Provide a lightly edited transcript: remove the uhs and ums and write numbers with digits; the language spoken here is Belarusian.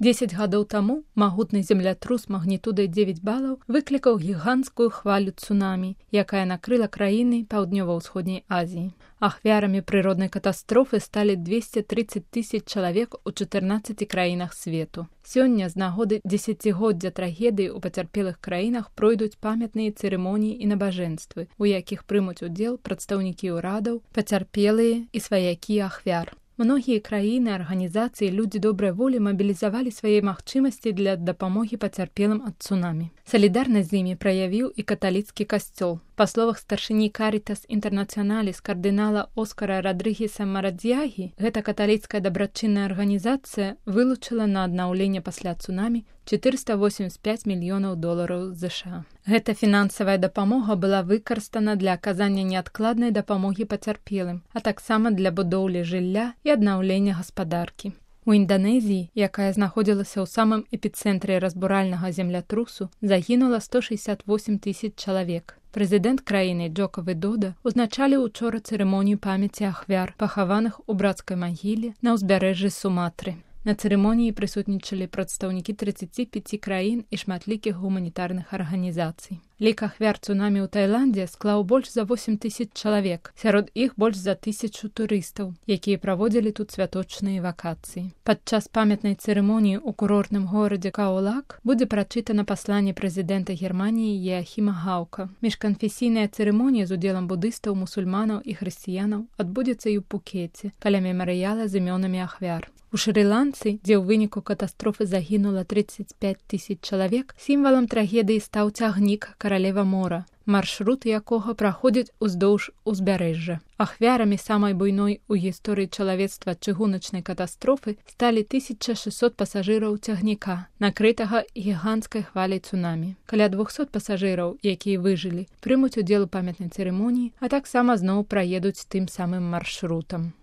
10 гадоў таму магутны землятрус магнітудай 9 балаў выклікаў гіганцкую хвалю цунамі, якая накрыла краіны Паўднёва-ўсходняй Азіі. Ахвярамі прыроднай катастрофы сталі 230 000 чалавек у 14 краінах свету. Сёння з нагоды дзесяцігоддзя трагедыі ў пацярпелых краінах пройдуць памятныя цырымоніі і набажэнствы, у якіх прымуць удзел прадстаўнікі ўрадаў, пацярпелыя і сваякі ахвяр. Многія краіны, арганізацыі, людзі добрай волі мабілізавалі свае магчымасці для дапамогі пацярпелым ад цунамі. Салідарнасць з імі праявіў і каталіцкі касцёл. Па словах старшыні Карітас Інтэрнацыяналіс кардынала Оскара Радрыгеса Марадзьягі, гэта каталіцкая дабрачынная арганізацыя вылучыла на аднаўленне пасля цунамі $485 мільёнаў США. Гэта фінансавая дапамога была выкарыстана для аказання неадкладнай дапамогі пацярпелым, а таксама для будоўлі жылля і аднаўлення гаспадаркі. У Інданезіі, якая знаходзілася ў самым эпіцэнтры разбуральнага землятрусу, загінула 168 000 чалавек. Прэзідэнт краіны Джока Видода узначаліў учора цырымонію памяці ахвяр, пахаваных у брацкай магіле на ўзбярэжжы Суматры. На цырымоніі прысутнічалі прадстаўнікі 35 краін і шматлікіх гуманітарных арганізацый. Лік ахвяр цунамі ў Таіландзе склаў больш за 8 000 чалавек, сярод іх больш за 1000 турыстаў, якія праводзілі тут святочныя вакацыі. Падчас памятнай цырымоніі ў курортным горадзе Каолак будзе прачытана пасланне прэзідэнта Германіі Яахіма Гаўка. Міжканфесійная цырымонія з удзелам будыстаў, мусульманаў і хрысціянаў адбудзецца і ў Пукеце, каля мемарыяла з імёнамі ахвяр. У Шры-Ланцы, дзе ў выніку катастрофы загінула 35 000 чалавек, сімвалам трагедыі стаў цягнік «Каралева мора», маршрут якога праходзіць уздоўж узбярэжжа. Ахвярамі самай буйной у гісторыі чалавецтва чыгуначнай катастрофы сталі 1600 пасажыраў цягніка, накрытага гіганцкай хваляй цунамі. Каля 200 пасажыраў, якія выжылі, прымуць удзел у памятнай цырымоніі, а таксама зноў праедуць тым самым маршрутам.